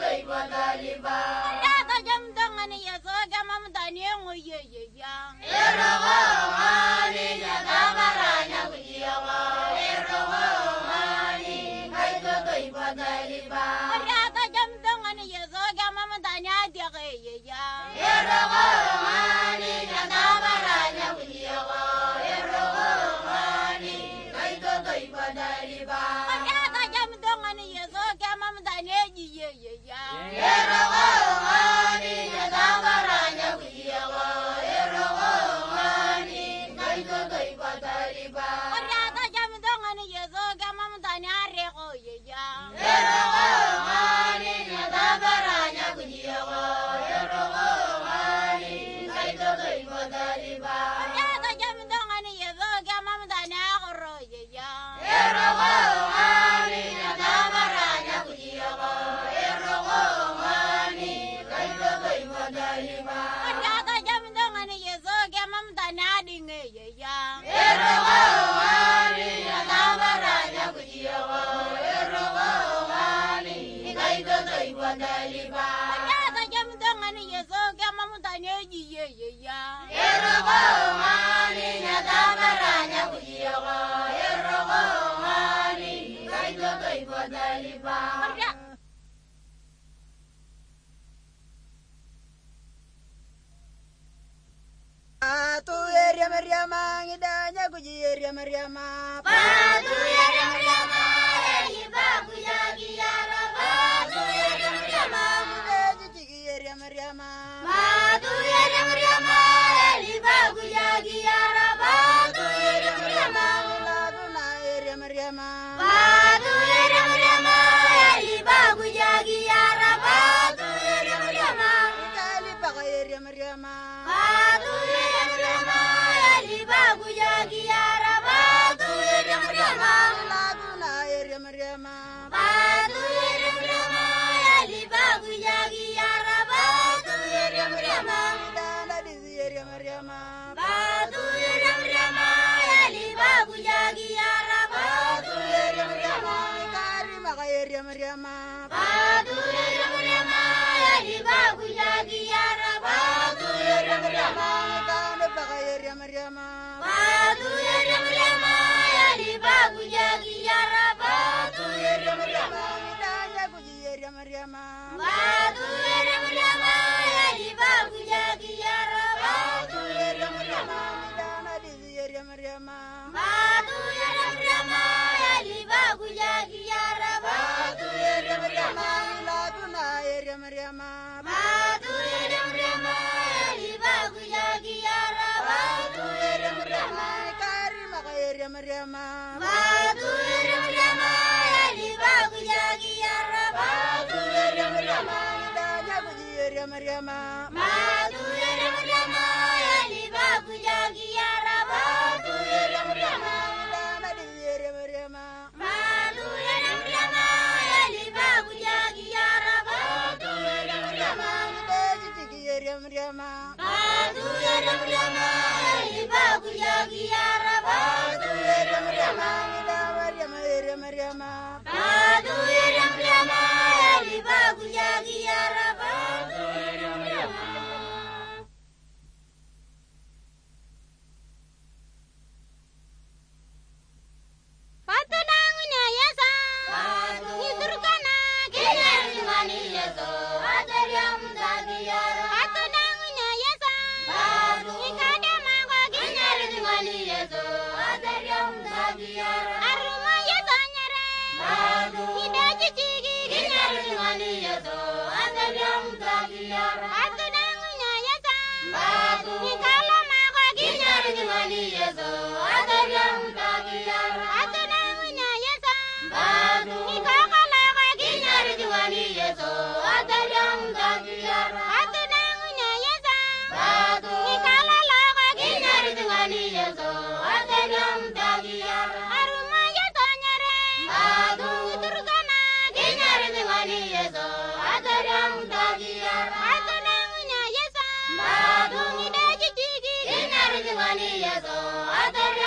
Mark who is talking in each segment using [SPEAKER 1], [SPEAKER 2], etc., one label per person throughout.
[SPEAKER 1] Badu, ni daji tigi, ginyar jingani yeso,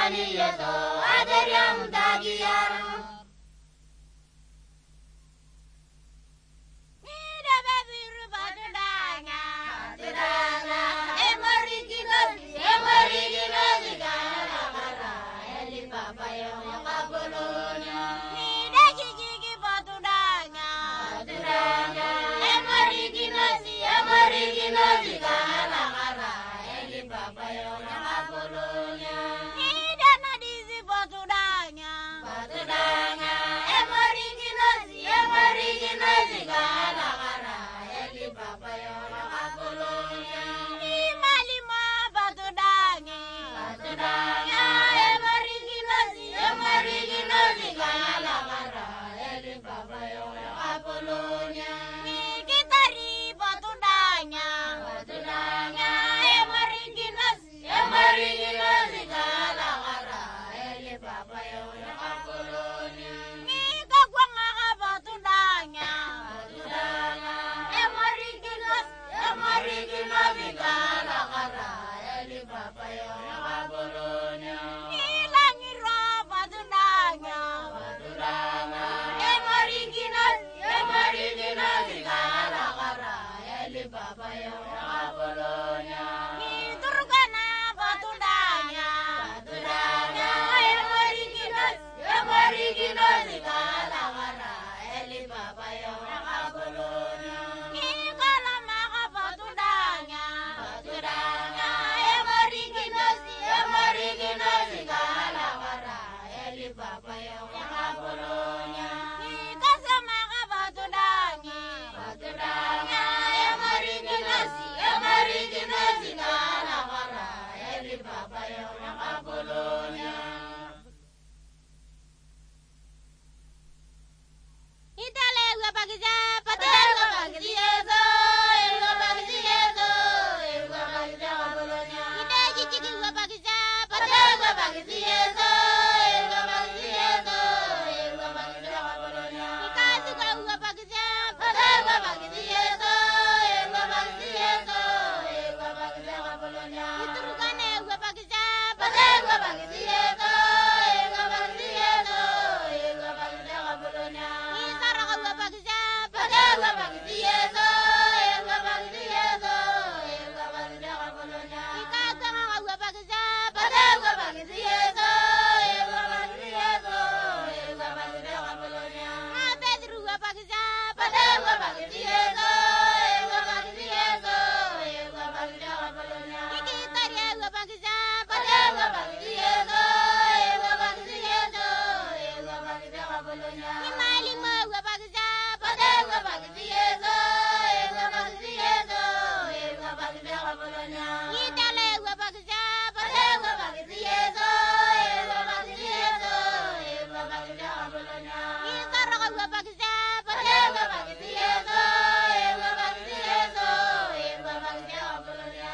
[SPEAKER 1] yeso aderiam dagiyar. Nida bebiru batudanya, batudanya. Emorigino zigala kala, eli papa yo makabulunya. Nida jijigi batudanya, batudanya. Emorigino zigala kala, eli papa yo makabulunya. Nida nadizi batudanya, batudanya. Emorigino zigala kala, eli papa yo makabulunya. Imalima batudanya, batudanya. Emorigino zigala kala, eli papa yo makabulunya. Nikitari batudanya, batudanya. Emorigino zigala kala, eli papa yo makabulunya. Nikagwanga batudanya, batudanya. Emorigino zigala kala, eli papa yo makabulunya. Ilangiro batudanya, batudanya. Emorigino zigala kala, eli papa yo makabulunya. Niturgana batudanya, batudanya. Emorigino zigala kala, eli papa yo makabulunya. Nikalamaga batudanya, batudanya. Emorigino zigala kala, eli papa yo makabulunya. Nikasamaga batudanya, batudanya. Emorigino zigala kala, eli papa yo makabulunya. Itale gua bagja, patel gua bagjezo, gua bagjezo, gua bagja kabulunya. Ite jijigi gua bagja, patel gua bagjezo, gua bagjezo, gua bagja kabulunya. Ikatu gua bagja, patel gua bagjezo, gua bagjezo, gua bagja kabulunya. Iturugane gua bagja, patel gua bagjezo, gua bagjezo, gua bagja kabulunya. Isara gua bagja, patel gua bagjezo, gua bagjezo, gua bagja kabulunya. Ikatu gua bagja, patel gua bagjezo, gua bagjezo, gua bagja kabulunya. Pedro gua bagja, patel gua bagjezo, gua bagjezo, gua bagja kabulunya. Ikitaria gua bagja, patel gua bagjezo, gua bagjezo, gua bagja kabulunya. Imalima gua bagja, patel gua bagjezo, gua bagjezo, gua bagja kabulunya. Itale gua bagja, patel gua bagjezo, gua bagjezo, gua bagja kabulunya. Isara gua bagja, patel gua bagjezo, gua bagjezo, gua bagja kabulunya.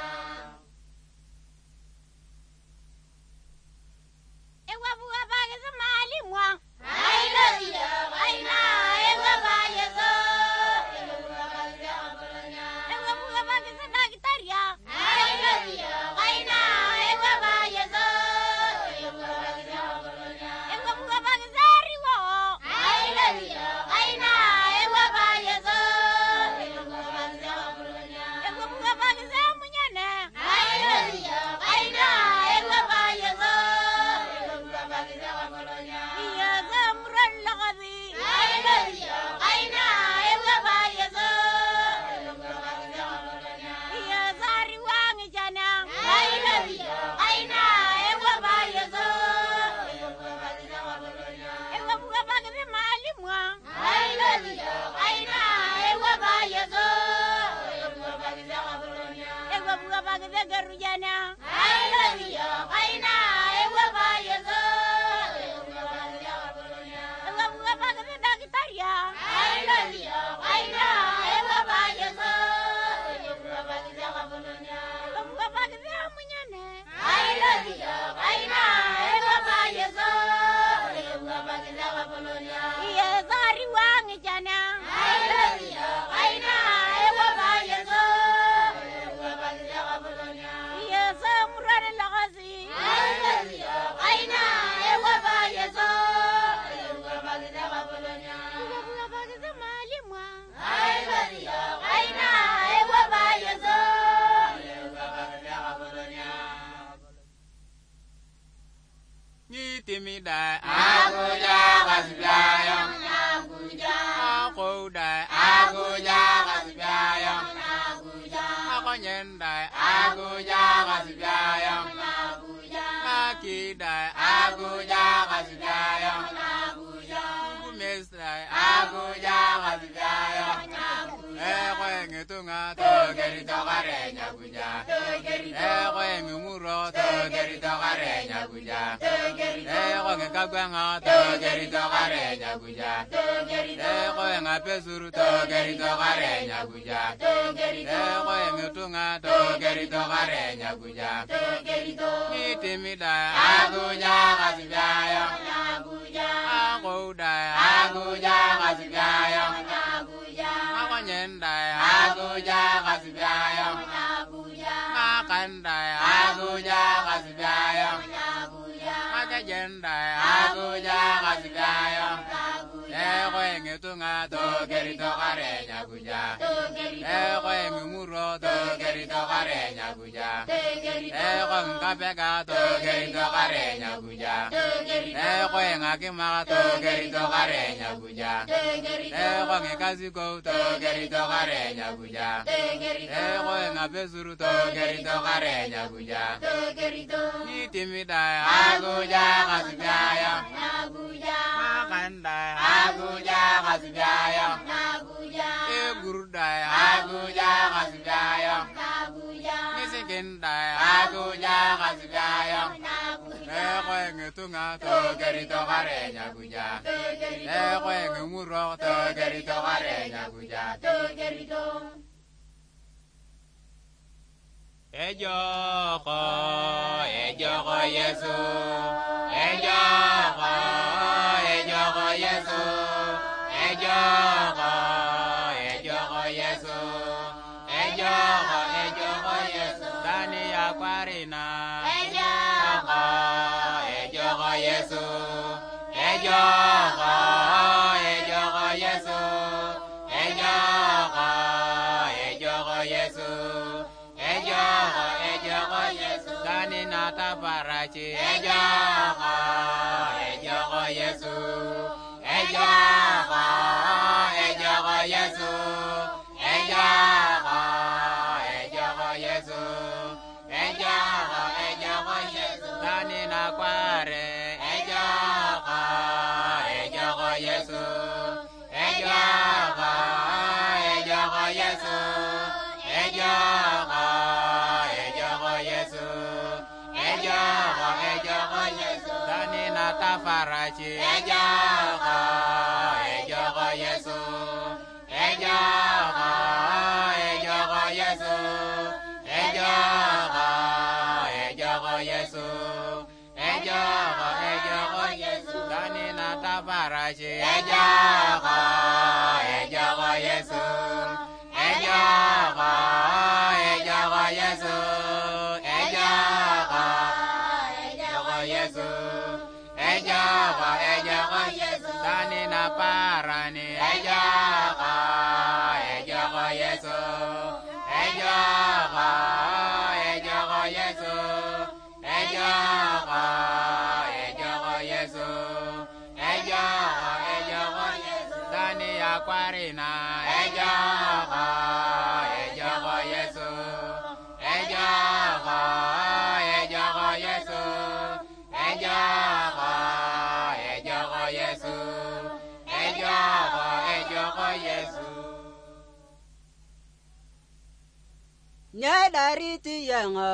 [SPEAKER 1] Ewa buga bagja malimwa. Aina dia, aina, ewa bagja. Ewa buga bagja kabulunya. Ewa buga bagja nagitaria. Aina dia, aina, ewa bagja. Ewa buga bagja kabulunya. Ewa buga bagja riwo. Aina dia, aina, ewa bagja. Ewa buga bagja kabulunya. Ewa buga bagja munyane. Aina dia, aina, ewa bagja. Ewa buga bagja kabulunya. Iya zamran lagabi. Aina dia, aina, ewa bagja. Ewa buga bagja kabulunya. Iya zari wangi jana. Aina dia, aina, ewa bagja. Ewa buga bagja kabulunya. Ewa buga bagja malimwa. Aina dia, aina, ewa bagja. Ewa buga bagja kabulunya. Ewa buga bagja garujana. Aina dia, aina, ewa bagja. Ewa buga bagja kabulunya. Ewa buga bagja dagitaria. Aina dia, aina, ewa bagja. Ewa buga bagja kabulunya. Ewa buga bagja munyane. Aina dia, aina, ewa bagja. Ewa buga bagja kabulunya. Iya zari wangi jana. Aina dia, aina, ewa bagja. Ewa buga bagja kabulunya. Iya samurare lagasi. Aina dia, aina. Itimida Aguja Gasbiaya Aguja Aguda Aguja Gasbiaya Aguja Akonyenda Aguja Gasbiaya Aguja Akida Aguja Gasbiaya Aguja Kumesra Aguja Gasbiaya Ngetunga togeri togare nyaguja ngumuro togeri togare nyaguja ngekagwanga togeri togare nyaguja ngapesuru togeri togare nyaguja ngetunga togeri togare nyaguja itimida aguja gasibaya aguja aguda aguja gasibaya Akonyenda Aguja Gasbiaya Aguja Akanda Aguja Gasbiaya Aguja Akajenda Aguja Gasbiaya Ngetunga togeri togare nyaguja ngumuro togeri togare nyaguja ngapega togeri togare nyaguja ngakima togeri togare nyaguja ngekaziko togeri togare nyaguja ngapesuru togeri togare nyaguja itimida Aguja Gasbiaya Aguja Akanda Aguja Gasbiaya Aguja Egurda Aguja Gasbiaya Aguja Nisikenda Aguja Gasbiaya ngetunga togeri togare nyaguja ngumuro togeri togare nyaguja Ejoko Yesu Ejoko Yesu Ejoko Yesu Ejoko Yesu Dani Aquarina Ejoko Yesu Ejoko Yesu Ejoko Yesu Ejoko Yesu Dani nata parachi Ejoko Yesu Ejoko Yesu Ejoko Yesu Ejoko Yesu Dani nakware Ejoko Yesu Ejoko Yesu Ejoko Yesu Ejoko Yesu Dani nata farachi Ejoko Yesu Ejoko Yesu Ejoko Yesu Ejoko Yesu Dani nata farachi Ejoko Yesu Ejoko Yesu Ejoko Yesu Ejoko Yesu Dani na parani Ejoko Yesu Ejoko Yesu Ejoko Yesu Ejoko Yesu Dani Aquarina Ejoko Yesu Ejoko Yesu Ejoko Yesu Ejoko Yesu
[SPEAKER 2] Nyadariti yanga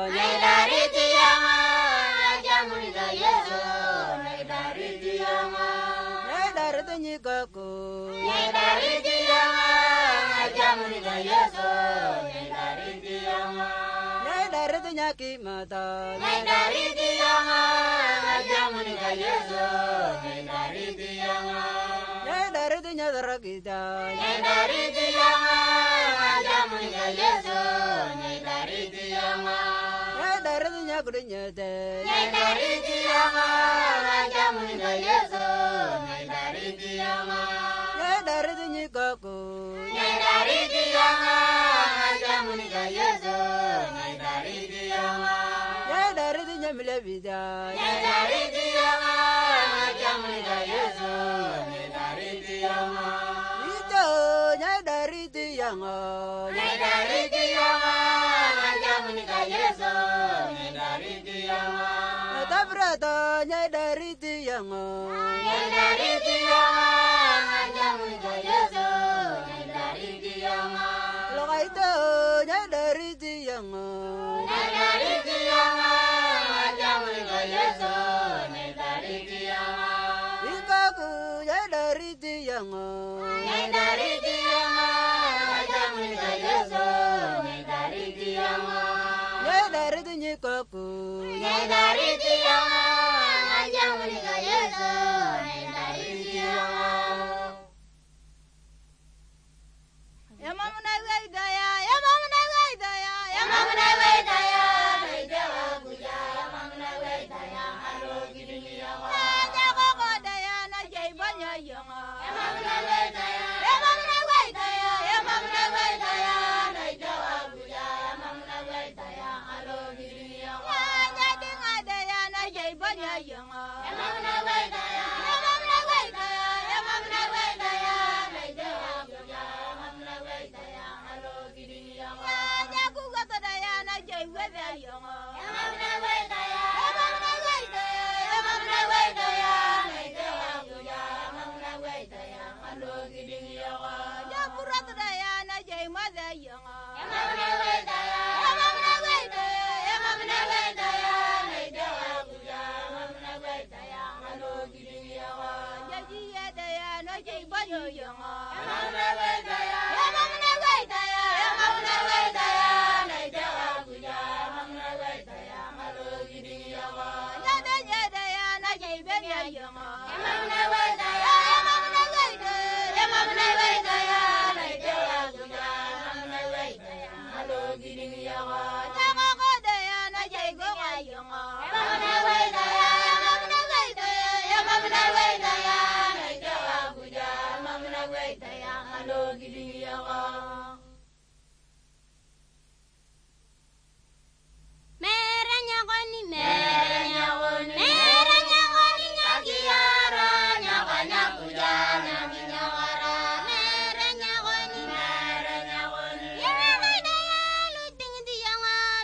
[SPEAKER 1] Jamuniga Yesu Nyadariti yanga
[SPEAKER 2] Nyadariti nyikaku
[SPEAKER 1] Nyadariti yanga Jamuniga Yesu Nyadariti yanga
[SPEAKER 2] Nyadariti nyakimata
[SPEAKER 1] Nyadariti yanga Jamuniga Yesu Nyadariti yanga
[SPEAKER 2] Nyadariti nyadaragita
[SPEAKER 1] Nyadariti yanga Jamuniga Yesu Nyadariti yanga
[SPEAKER 2] Nyadariti nyakudunyate
[SPEAKER 1] Nyadariti yanga Jamuniga Yesu Nyadariti yanga
[SPEAKER 2] Nyadariti nyikaku
[SPEAKER 1] Nyadariti yanga Jamuniga Yesu Nyadariti yanga
[SPEAKER 2] Nyadariti nyamilebida
[SPEAKER 1] Nyadariti yanga
[SPEAKER 2] yango.
[SPEAKER 1] Nyai dari tiyango, anjamuni ka Yesu. Nyai dari tiyango.
[SPEAKER 2] Tabrato nyai dari tiyango.
[SPEAKER 1] Nyai dari tiyango, anjamuni ka Yesu. Nyai dari tiyango.
[SPEAKER 2] Lokaito nyai dari tiyango.
[SPEAKER 1] Nyai dari tiyango, anjamuni ka Yesu. Nyai dari tiyango.
[SPEAKER 2] Ikaku nyai dari tiyango.
[SPEAKER 1] Nyai dari tiyango, anjamuni ka Yesu. Nyai dari tiyango.
[SPEAKER 2] Nyai dari tinyikaku.
[SPEAKER 1] Nyai dari tiyango, anjamuni ka Yesu. Nyai dari tiyango.
[SPEAKER 2] Yamamuna waidaya, yamamuna waidaya,
[SPEAKER 1] Yamamuna waitaya, naijawa kuja. Yamamuna waitaya, halo gidiniyawa.
[SPEAKER 2] Najakokodaya na jaibanya yango.
[SPEAKER 1] Yamamuna waitaya, yamamuna waitaya, yamamuna waitaya, naijawa kuja. Yamamuna waitaya, halo gidiniyawa.
[SPEAKER 2] Najadingadaya na jaibanya yango.
[SPEAKER 1] Yamamuna waitaya, yamamuna waitaya, yamamuna waitaya, naijawa kuja. Yamamuna waitaya, halo gidiniyawa.
[SPEAKER 2] Najakukotodaya na jaiwedha yango.
[SPEAKER 1] Yamamuna waitaya, yamamuna waitaya, yamamuna waitaya, naijawa kuja. Yamamuna waitaya, halo gidiniyawa.
[SPEAKER 2] Jakuratodaya na jaimadha yango.
[SPEAKER 1] Yamamuna waitaya, yamamuna waitaya, yamamuna waitaya, naijawa kuja. Yamamuna waitaya, halo gidiniyawa.
[SPEAKER 2] Jajiyadaya na jaibanya yango.
[SPEAKER 1] Yamamuna waitaya, yamamuna waitaya, yamamuna waitaya, naijawa kuja. Yamamuna waitaya, halo gidiniyawa.
[SPEAKER 2] Nyadanyadaya na jaibanya yango.
[SPEAKER 1] Yamamuna waitaya, yamamuna waitaya, yamamuna waitaya, naijawa kuja. Yamamuna waitaya, halo gidiniyawa.
[SPEAKER 2] Nyakokodaya na jaigoga yango.
[SPEAKER 1] Yamamuna waitaya, yamamuna waitaya, yamamuna waitaya, naijawa kuja. Yamamuna waitaya, halo gidiniyawa.
[SPEAKER 3] Mere nyakoni
[SPEAKER 1] Mere nyakoni,
[SPEAKER 3] mere nyakoni
[SPEAKER 1] nyakiyara, nyakanya kuja, nyakinyawara.
[SPEAKER 3] mere nyakoni
[SPEAKER 1] Mere nyakoni,
[SPEAKER 3] Yawedaya luting tiyanga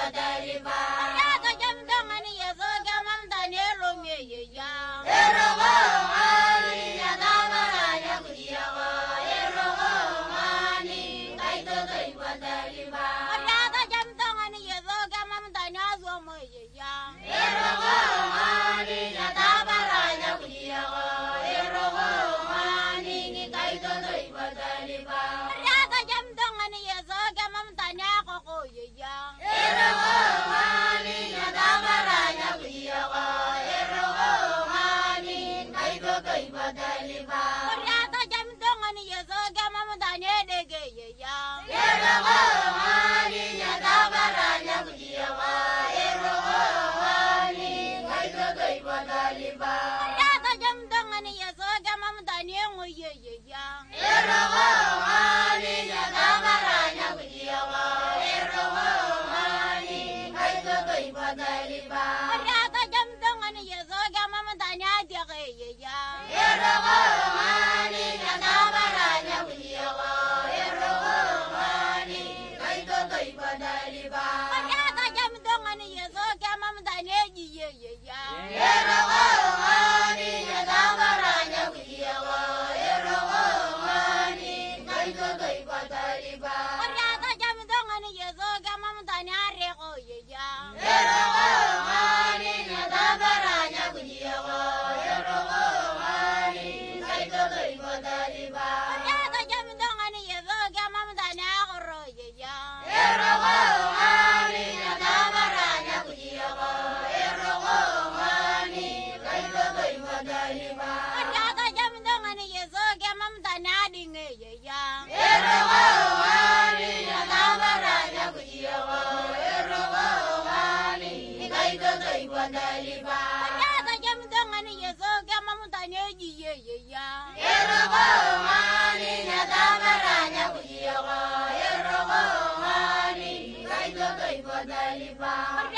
[SPEAKER 2] badaliba.
[SPEAKER 1] Yata jam dongani yeso gamam danelo meyeya.
[SPEAKER 2] Erogo mani nyadamara nyakudiyago. Erogo mani kaito kai badaliba.
[SPEAKER 1] Yata jam dongani yeso gamam danyazo meyeya.
[SPEAKER 2] Erogo mani nyadamara nyakudiyago. Erogo mani kaito kai badaliba.
[SPEAKER 1] Yata jam dongani yeso gamam danyako koyeya.
[SPEAKER 2] Erogo mani nyadamara nyakudiyago. Erogo mani kaito kai badaliba.
[SPEAKER 1] Yata jam dongani yeso gamam danyedegeyeya.
[SPEAKER 2] Erogo mani nyadamara nyakudiyago. Erogo mani kaito kai badaliba.
[SPEAKER 1] Yata jam dongani yeso gamam danyengoyeyeya.
[SPEAKER 2] Erogo mani nyadamara nyakudiyago. Erogo mani kaito kai badaliba.
[SPEAKER 1] Yata jam dongani yeso gamam danyadegeyeya.
[SPEAKER 2] Erogo mani nyadamara nyakudiyago. Erogo mani kaito kai badaliba.
[SPEAKER 1] Yata jam dongani yeso gamam danyejiyeyeya.
[SPEAKER 2] Erogo mani nyadamara nyakudiyago. Erogo mani kaito kai badaliba.
[SPEAKER 1] Yata jam dongani yeso gamam danyaregoyeya.
[SPEAKER 2] Erogo mani nyadamara nyakudiyago. Erogo mani kaito kai badaliba.
[SPEAKER 1] Yata jam dongani yeso gamam danyagoroyeya.
[SPEAKER 2] Erogo mani nyadamara nyakudiyago. Erogo mani kaito kai badaliba.
[SPEAKER 1] Yata jam dongani yeso gamam danyadingeyeya.
[SPEAKER 2] Erogo mani nyadamara nyakudiyago. Erogo mani kaito kai badaliba.
[SPEAKER 1] Yata jam dongani yeso gamam danyejiyeyeya.
[SPEAKER 2] Erogo mani nyadamara nyakudiyago. Erogo mani kaito kai badaliba.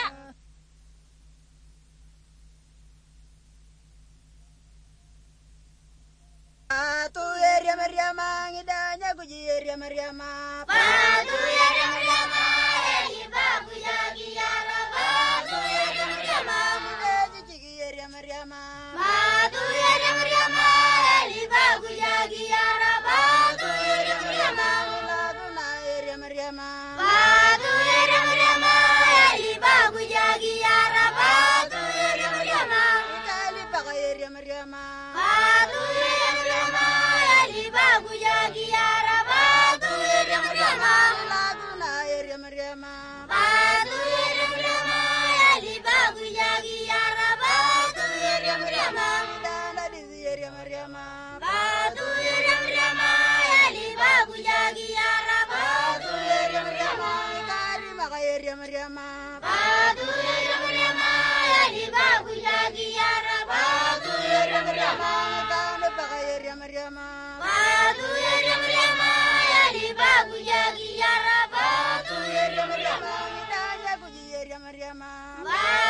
[SPEAKER 4] Patu yeria meriama ngidanya kuji yeria meriama.
[SPEAKER 2] Patu yeria meriama eliba kujagi yara. Patu yeria meriama.
[SPEAKER 4] Ngidaji cigi yeria meriama.
[SPEAKER 2] Patu yeria meriama eliba kujagi yara. Patu yeria meriama.
[SPEAKER 4] Laguna yeria meriama.
[SPEAKER 2] Patu yeria meriama eliba kujagi yara. Patu yeria meriama.
[SPEAKER 4] Kali baka yeria meriama.
[SPEAKER 2] Patu yeria meriama eliba kujagi yara. Patu yeria meriama.
[SPEAKER 4] Laguna yeria meriama.
[SPEAKER 2] Patu yeria meriama eliba kujagi yara. Patu yeria meriama.
[SPEAKER 4] Dana dizi yeria meriama.
[SPEAKER 2] Patu yeria meriama eliba kujagi yara. Patu yeria meriama.
[SPEAKER 4] Kali maka yeria meriama.
[SPEAKER 2] Patu yeria meriama eliba kujagi yara. Patu yeria meriama.
[SPEAKER 4] Dana baka yeria meriama.
[SPEAKER 2] Patu yeria meriama eliba kujagi yara. Patu yeria meriama.
[SPEAKER 4] Ngidanya kuji yeria meriama.
[SPEAKER 2] Patu